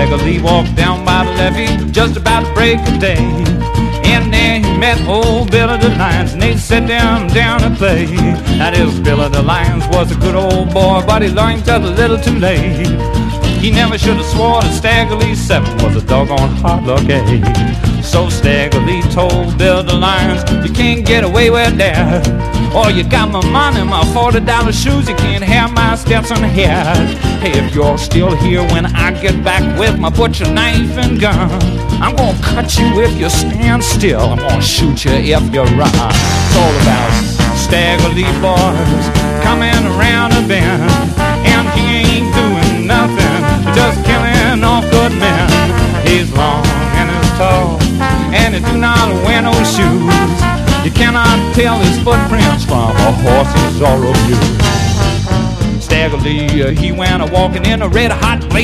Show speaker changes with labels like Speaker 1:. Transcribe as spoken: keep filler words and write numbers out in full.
Speaker 1: Stagger Lee walked down by the levee just about to break of day. And there he met old Billy the Lions, and they sat down down to play. Now this Billy the Lions was a good old boy, but he learned just a little too late. He never should have swore that Stagger Lee seven was a doggone hard luck eight. So Stagger Lee told Bill the Lions, you can't get away with that. Or you got my money, my forty dollar shoes, you can't have my steps on the head. Hey, if you're still here when I get back with my butcher knife and gun, I'm gonna cut you if you stand still, I'm gonna shoot you if you run. It's all about Stagger Lee boys coming around a bend, and he ain't doing nothing, just killing off good men. He's long and he's tall, and he do not wear no shoes. You cannot tell his footprints from a horse's or a mule. Stagger Lee, uh, he went a walking in a red hot blaze